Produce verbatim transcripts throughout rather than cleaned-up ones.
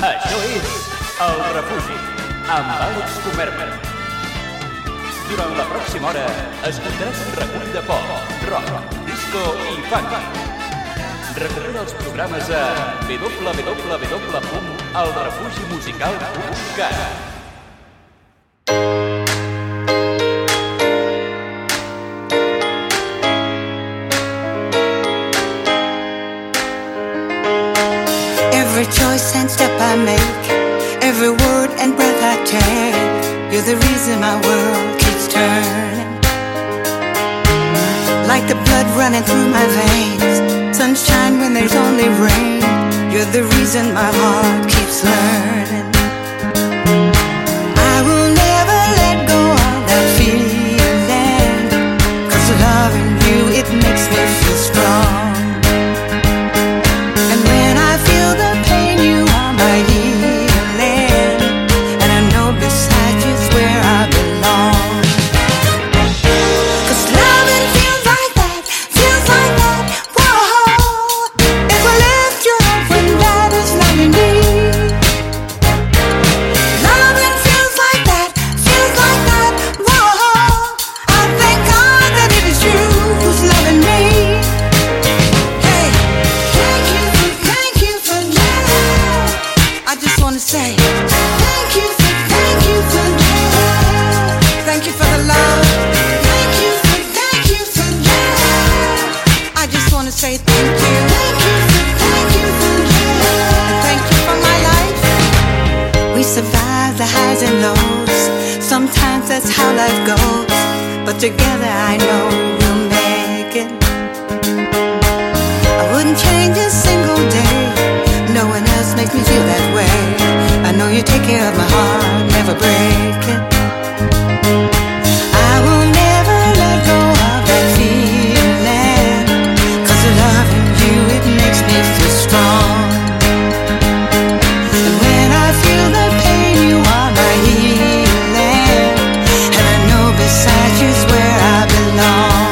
Això és El Refugi, amb Àlex Comerma. Durant la pròxima hora escoltaràs un recull de pop, rock, disco i funk. Recorrega els programes a w w w punt el refugi musical punt cat. Every choice and step I make, every word and breath I take, you're the reason my world keeps turning. Like the blood running through my veins, sunshine when there's only rain, you're the reason my heart keeps learning. I will never let go of that feeling, 'cause loving you, it makes me feel strong. And when I feel the pain, you are my healing, and I know beside you's where I belong. 'Cause loving feels like that, feels like that, whoa. It will lift you up when that is not in need. Loving feels like that, feels like that, whoa. I thank God that it is you who's loving me. Hey, thank you for, thank you for love. I just wanna say thank you for, thank you for love. Thank you for the love. Thank you for, thank you for love. I just wanna say thank you. Thank you for, thank you for love. And thank you for my life. We survive the highs and lows. Sometimes that's how life goes, but together I know we'll make it. I wouldn't change a single day. No one else makes me feel that way. I know you take care of my heart, never break it. I will never let go of that feeling, 'cause loving you, it makes me feel strong. And when I feel the pain, you are my healing, and I know beside you's where I belong.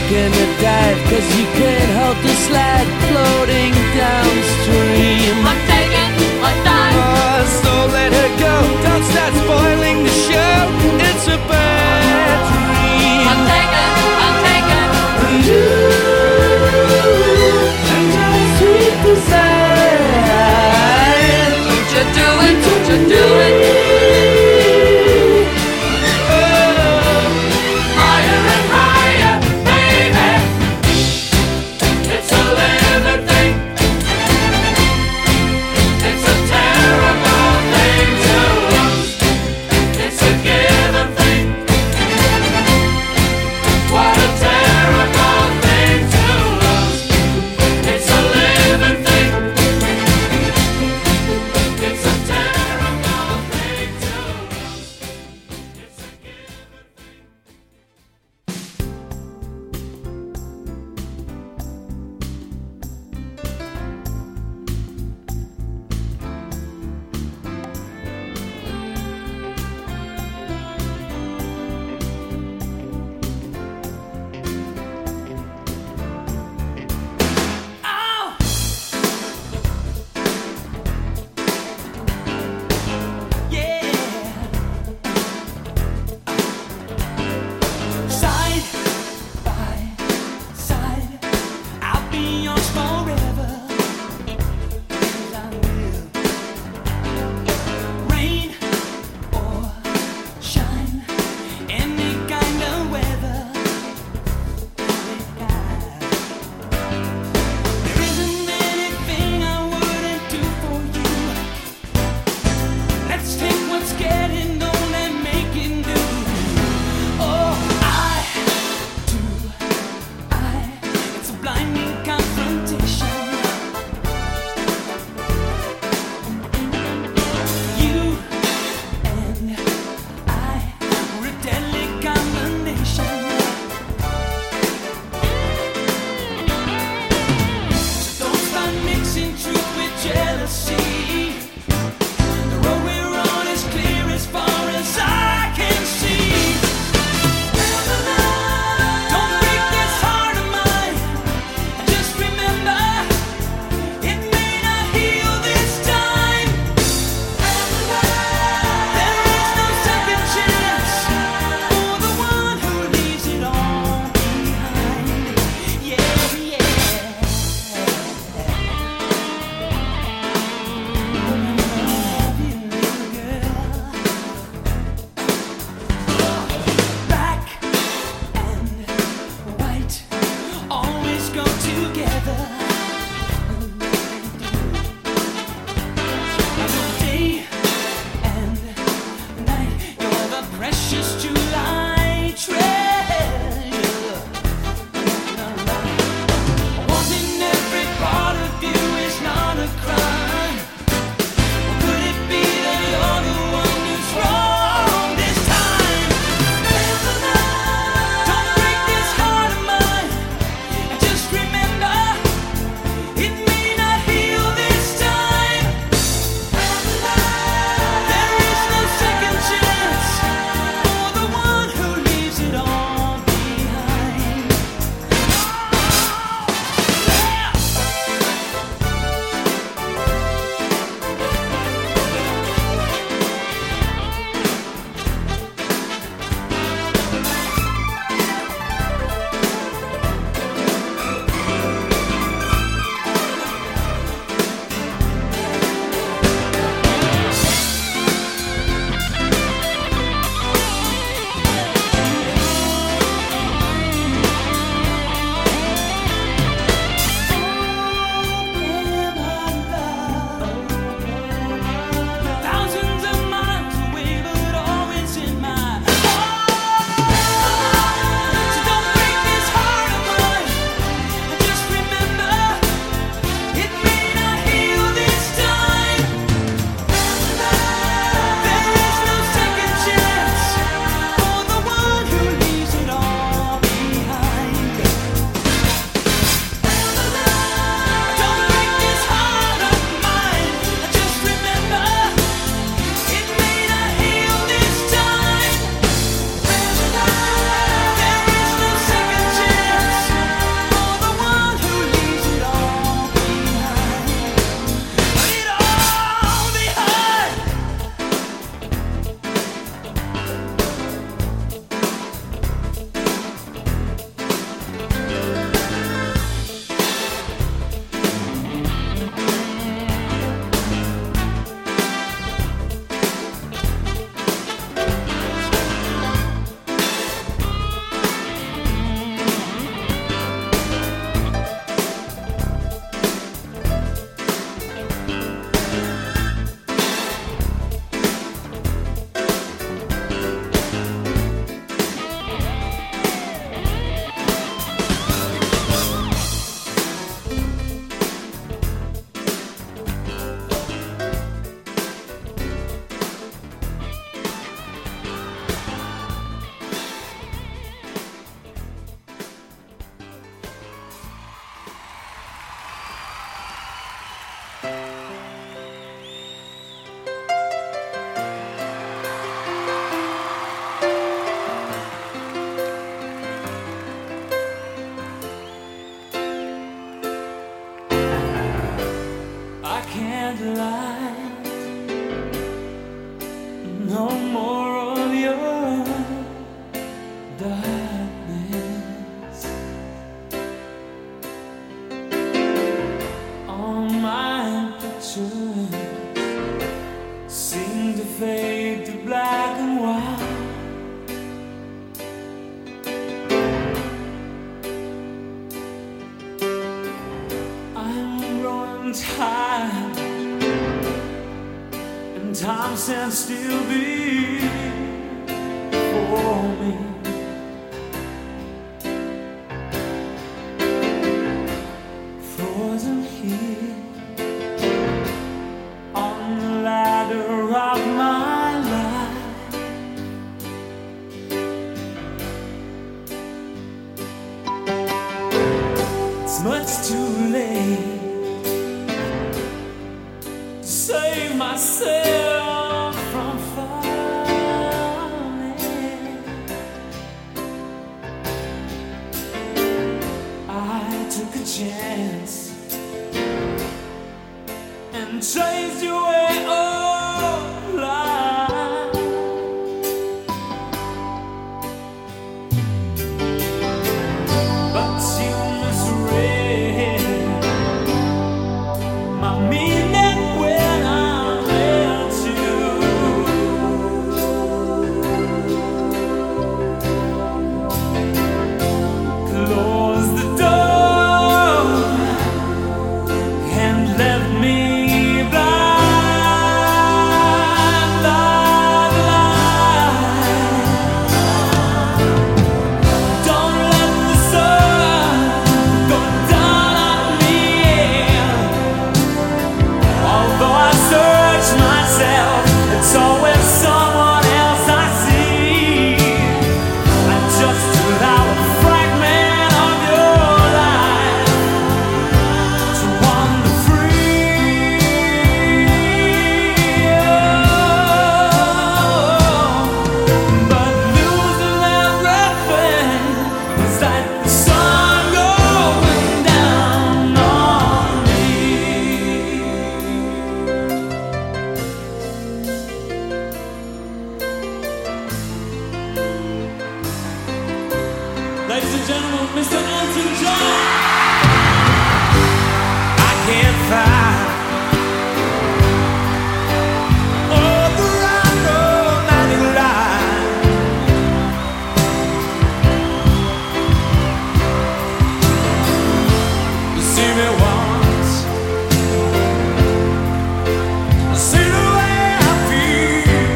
taking a dive, cause you can't hold the slide floating downstream. I'm taking a dive. Oh, so let her go, don't start spoiling the show. It's a bad dream. I'm taking, I'm taking. You and your sweet desire. Don't you do it, don't you do it. Higher and higher, baby. It's a living thing. time, and time stands still before me. Frozen here on the ladder of my life. It's much too late to save myself from falling. I took a chance and chased you away all life. But you misread my meaning when I left you. Close the door and left me blind, blind, blind. Don't let the sun go down on me. Although I search myself, it's always someone else I see. I just allow a fragment of your life to wander free. But losing everything was like the sun going down on me. Ladies and gentlemen, Mister Elton John. I can't find all the right romantic line. You see me once, see the way I feel.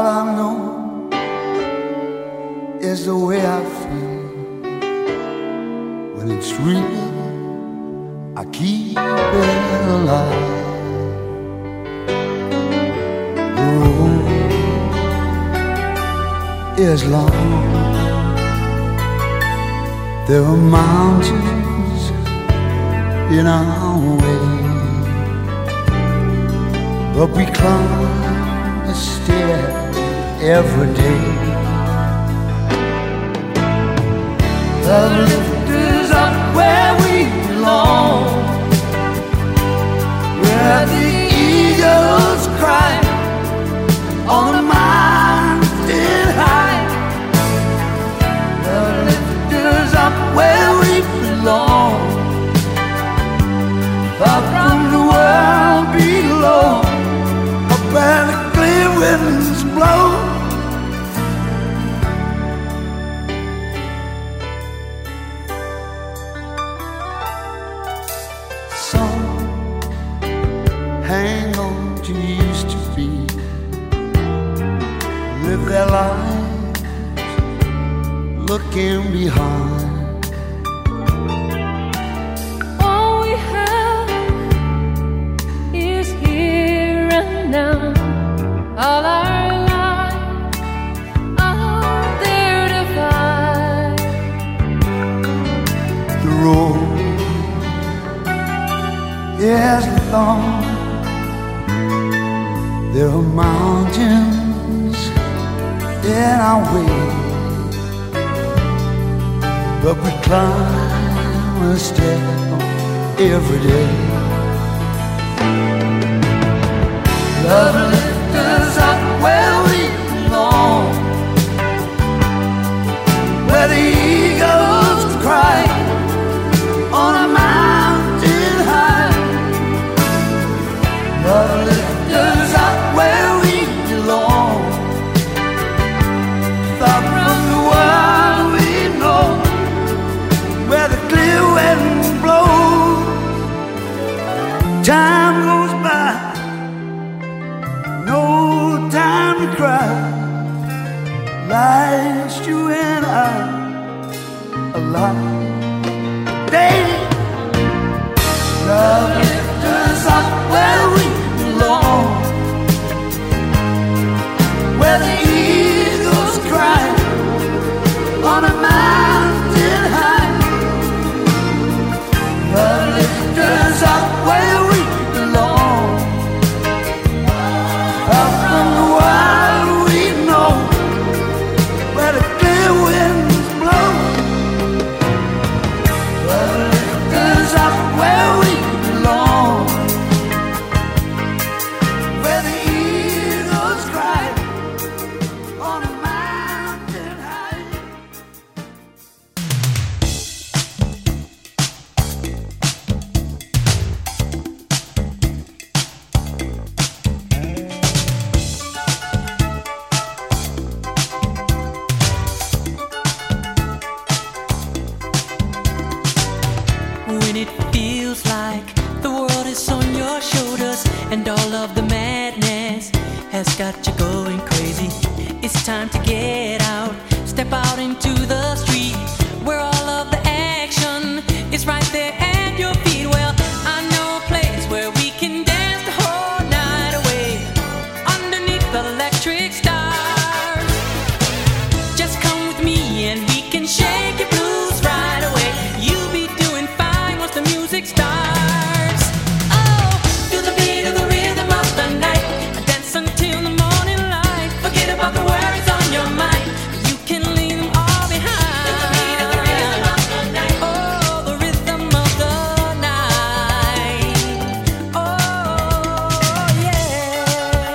I know is the way I feel. When it's real, I keep it alive. The road is long. There are mountains in our way, but we climb a stair every day. The lift is up where we belong, where the eagles cry on the mountain high. The lift is up where we belong, far from the world below, up where the clear winds blow. Hang on to used to be, live their lives looking behind. All we have is here and now. All our lives are there to find. The road is long. There are mountains in our way, but we climb a step every day. Love lifts us up where we belong, where the eagles cry on a mountain high. Love lifts us up where we belong, far from the world we know, where the clear wind blows. Time goes by, no time to cry. Life's you and I alive. Day, love lifts us up where we belong, where the eagles cry on a mountain high. Love lifts us up where we belong, far from the world we know, where the clear winds blow. Love lifts us up where we belong, where the eagles cry on a mountain high. When it feels like the world is on your shoulders and all of the madness has got you going crazy, it's time to get out, step out into the street where all of the action is right there at your feet. Well, I know a place where we can dance the whole night away underneath the electric stars. Just come with me and we can shake your blues right away. You'll be doing fine once the music starts. Oh, feel the beat of the rhythm of the night. Dance until the morning light. Forget about the worries on your mind. You can leave them all behind. Feel the beat of the rhythm of the night. Oh, the rhythm of the night. Oh, yeah.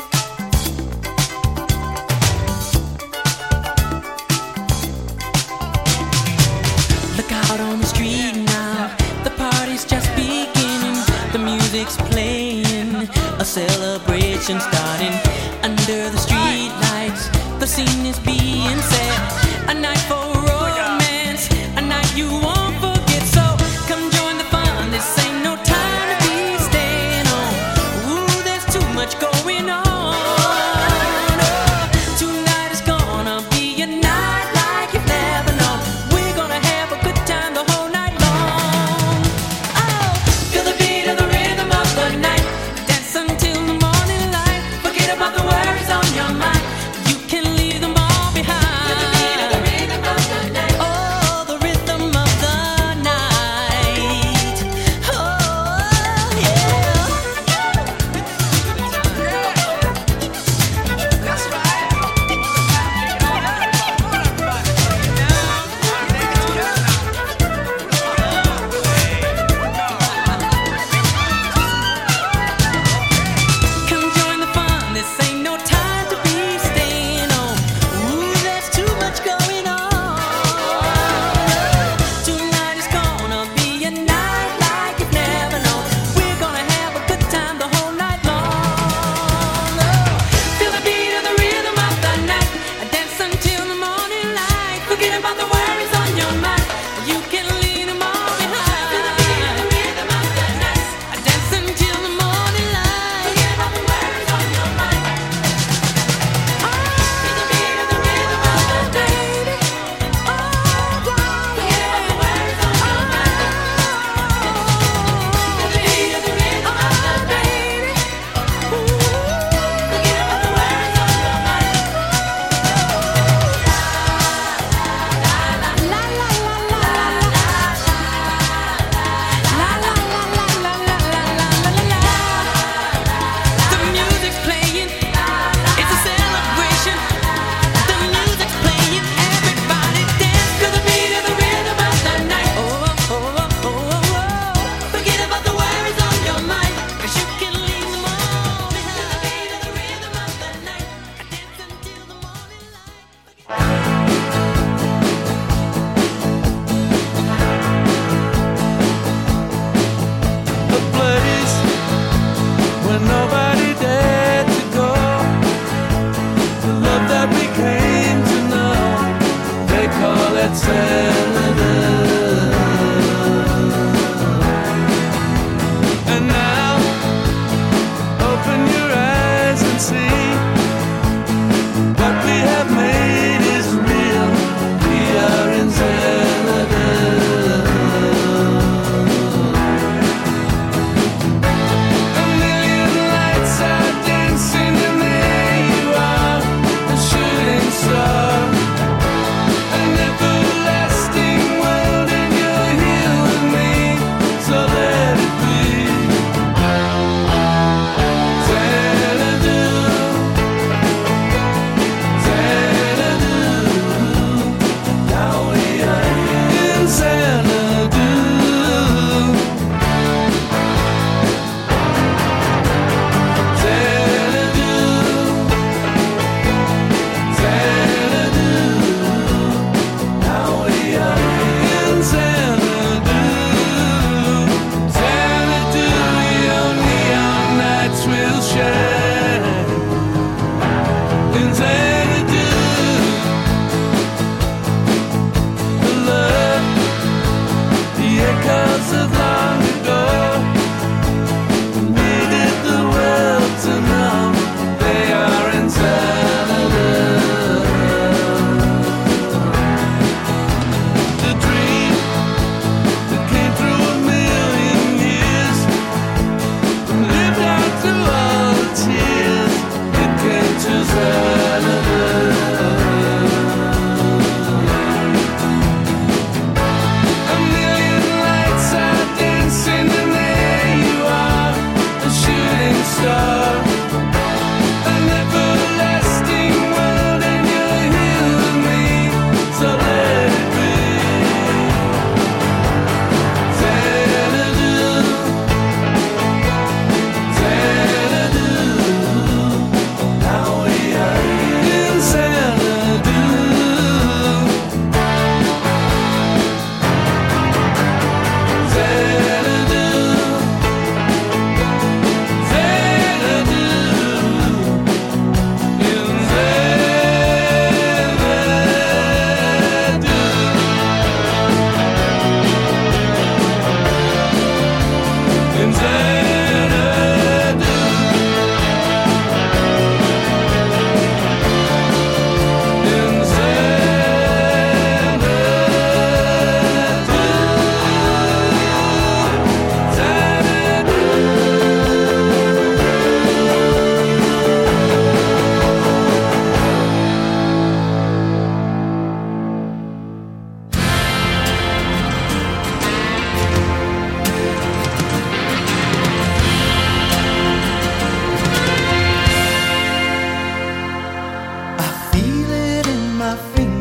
Look out on the street now, the party's just beginning. The music's playing, a celebration starting. Under the street lights, the scene is being set. A night for romance, a night you won't forget. So come join the fun, this ain't no time to be staying on. Ooh, there's too much going on. Oh,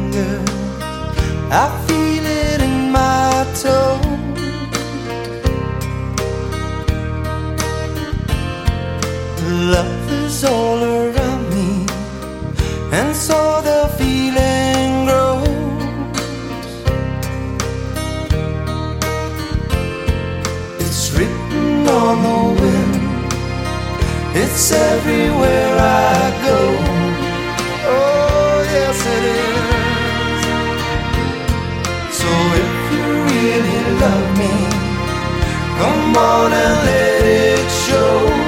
fingers, I feel it in my toe. Love is all around me, and so the feeling grows. It's written on the wind, it's everywhere I go. Oh, yes it is. So if you really love me, come on and let it show.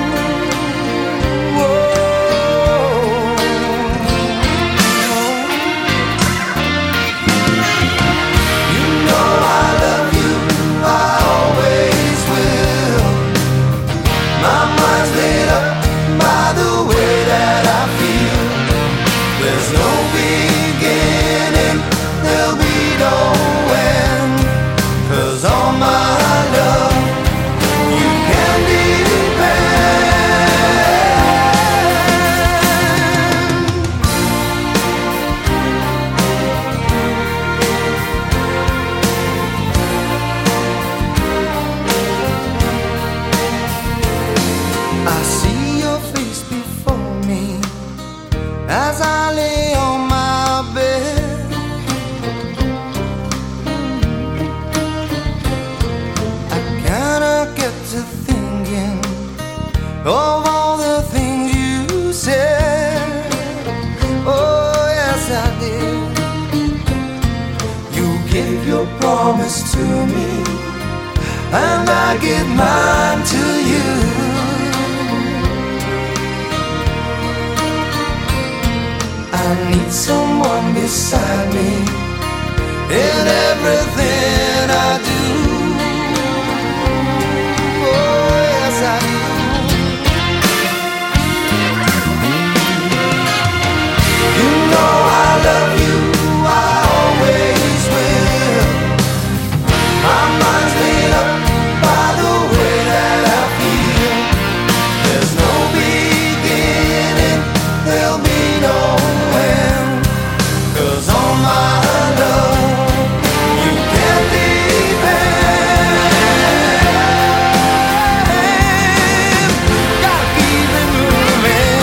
Of all the things you said, oh yes I did. You give your promise to me, and I give mine to you. I need someone beside me in everything I do. Oh yes I do. I love you, I always will. My mind's made up by the way that I feel. There's no beginning, there'll be no end. 'Cause on my love, you can depend. Gotta keep it moving.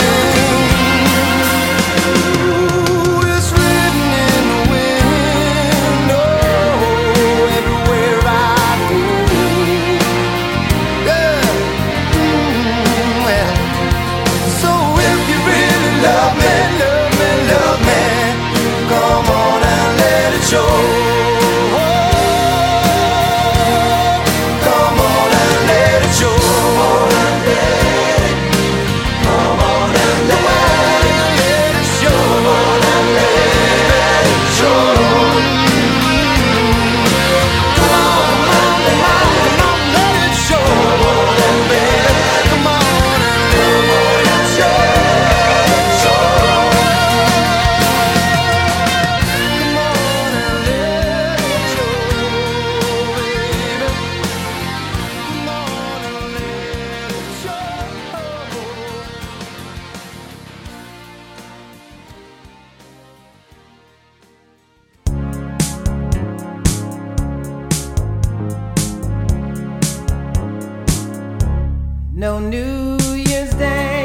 No New Year's Day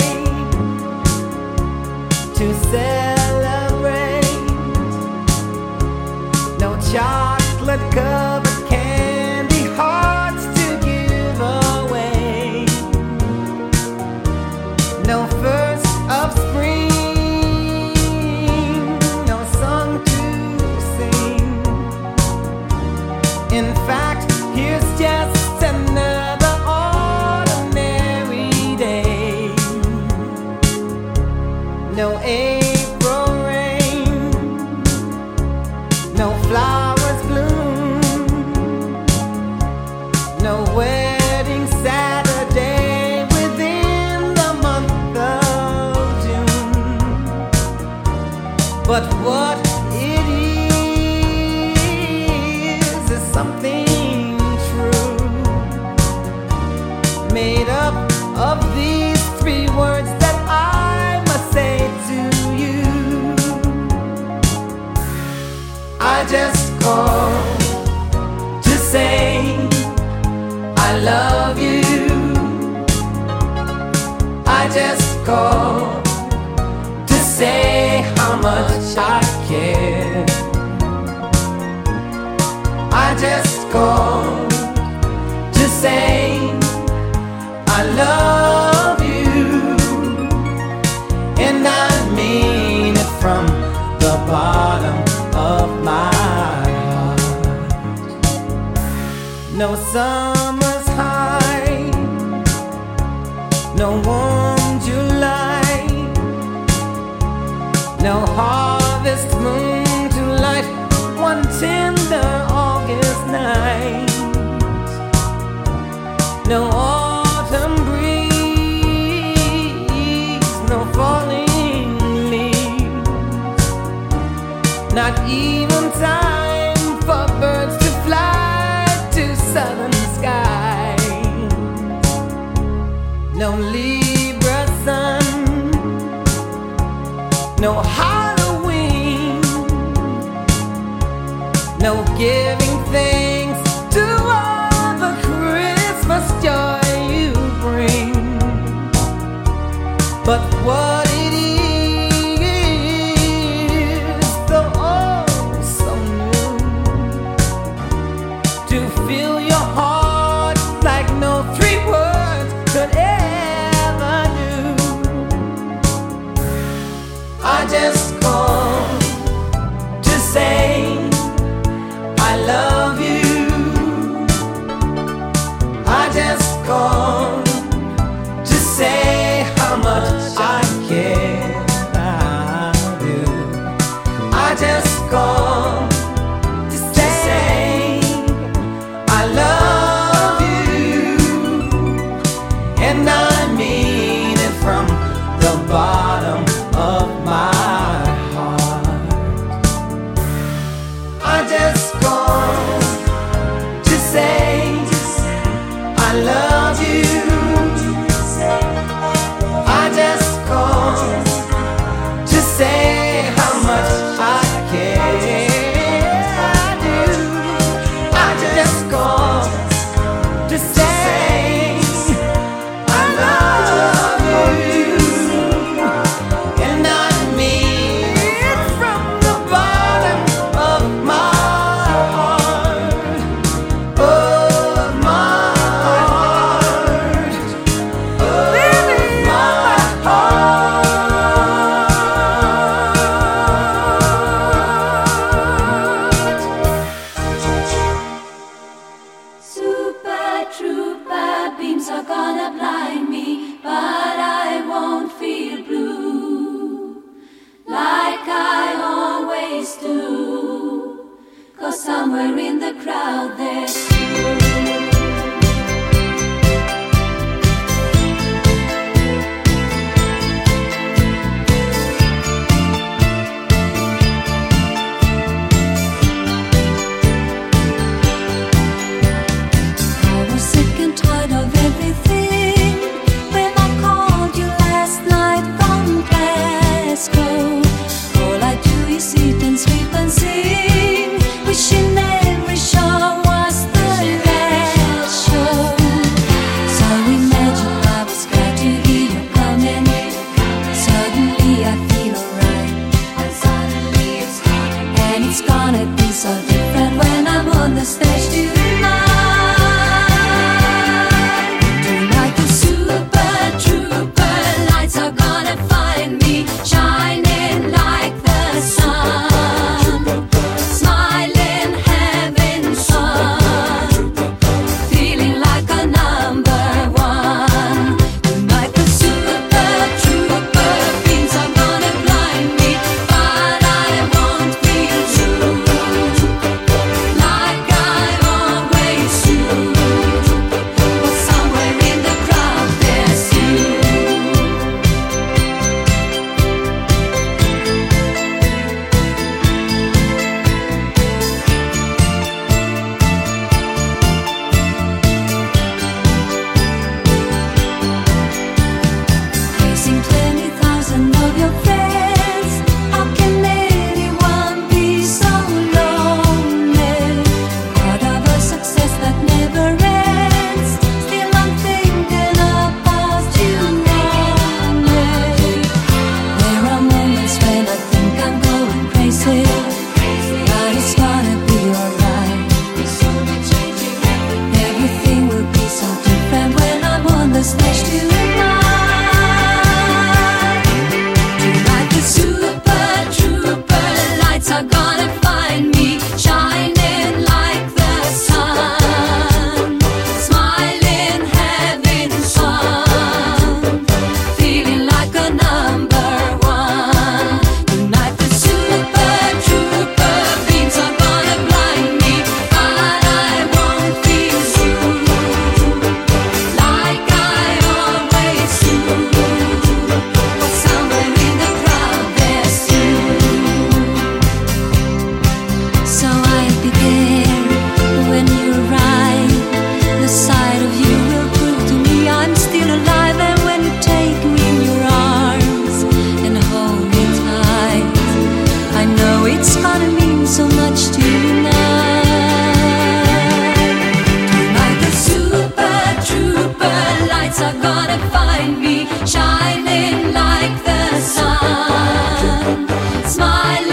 to celebrate. No chocolate covered candy hearts to give away. No first of spring, no song to sing. In fact, here's just another no April rain, no flowers bloom, no wedding Saturday within the month of June. But what it is is something true, made up of these three words that I must say to you. just called to say I love you. I just called to say how much I care. I just called to say I love you, and I mean it from the bottom of my heart. No summer's high, no warm July, no harvest moon to light one tender August night, no autumn breeze, no falling leaves, not even time for birds to fly to southern skies, no Libra sun, no Halloween, no giving thanks to all the Christmas joy you bring. But what it is, though oh so new, to fill your heart like no three words could ever do. I just called to say I love you. I just called to say how much I care. I do. I just called to say I love you, and I mean it from the bottom of my heart. I just called to say I love you. I just called to say how much I care. I do. I just called to say I love you, and I mean it from the bottom of my heart, of my heart, of my heart. Super trooper beams are gonna blind me, but I won't feel blue like I always do, 'cause somewhere in the crowd there's you. I was sick and tired of everything when I called you last night from Glasgow. All I do is eat and sleep and sing, wishing every show was the last show. So imagine I was glad to hear you coming. Suddenly I feel alright, and suddenly it's gone, and it's gonna be so different when I'm on the stage tonight. Tonight the super trooper lights are gonna find me shining like the sun, smiling, having fun, feeling like a number one. Tonight the super trooper beams are gonna blind me, but I won't feel true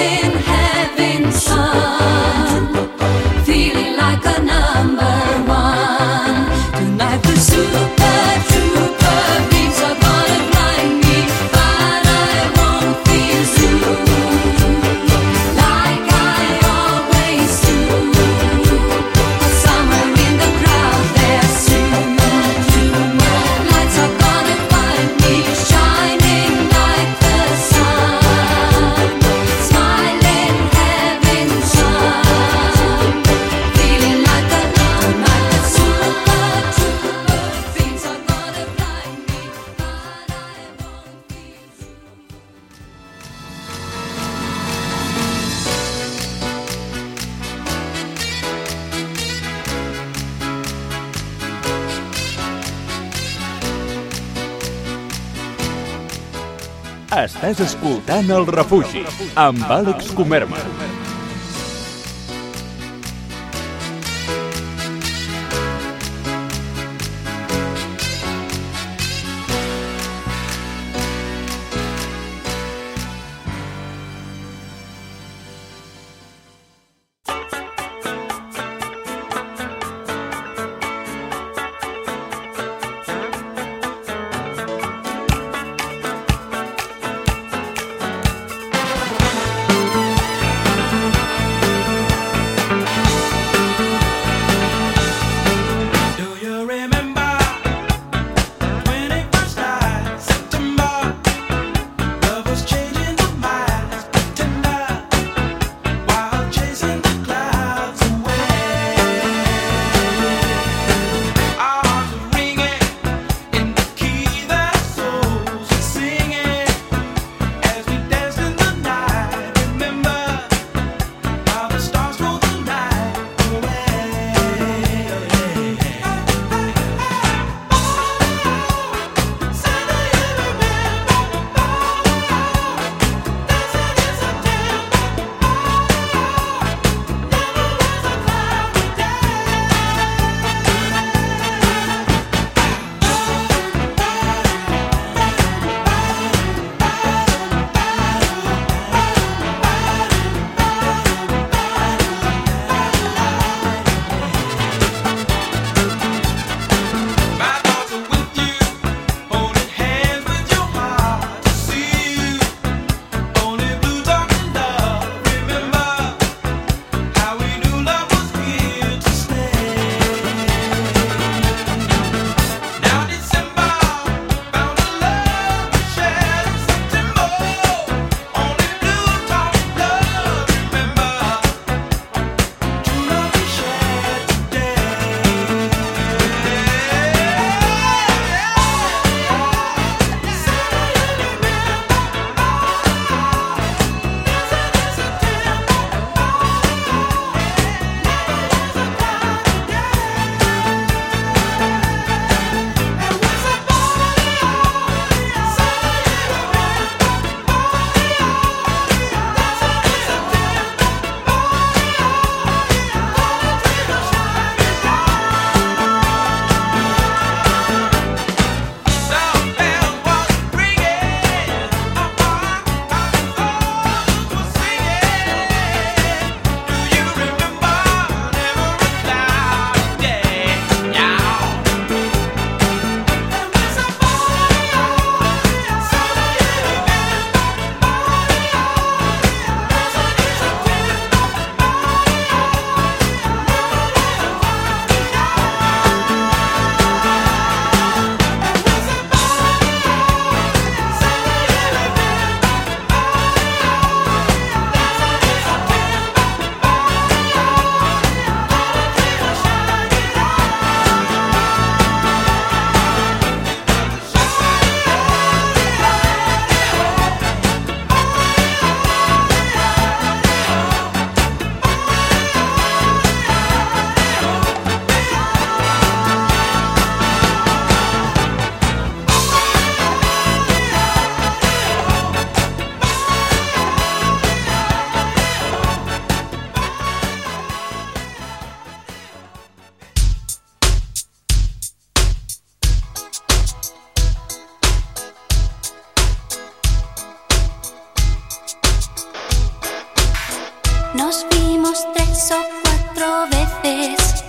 in heaven's sun, feeling like a number one. Tonight the super trooper beams are gonna blind me, but I won't feel soon, like I always do. Somewhere in the crowd there's soon, lights are gonna find me, shining like the sun, smiling heaven's sun, feeling like a like a super trooper. Things are gonna blind me, but I won't feel soon. Estàs escoltant El Refugi, amb Àlex Comerma. Nos vimos tres o cuatro veces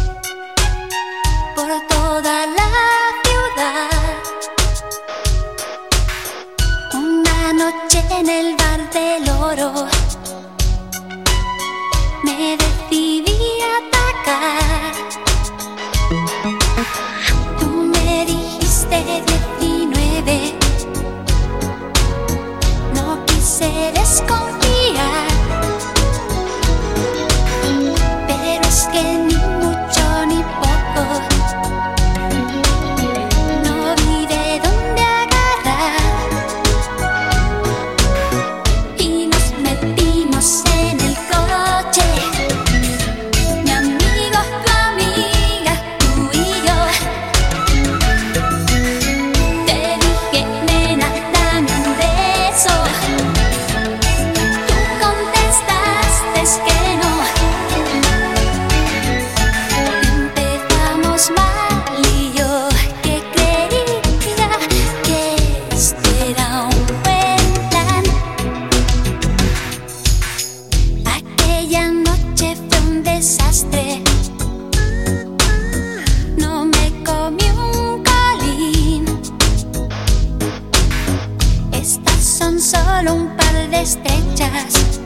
por toda la ciudad. Una noche en el bar del Oro me decidí a atacar. Tú me dijiste diecinueve, no quise desconfiar, pero es que ni mucho ni poco, no vi de dónde agarrar. Y nos metimos en el coche, mi amigo, tu amiga, tú y yo. Te dije, nena, dame un beso. Tú contestaste que no. Empezamos mal y yo que creía que esto era un buen plan. Aquella noche fue un desastre, no me comí un colín. Estas son solo un par de estrechas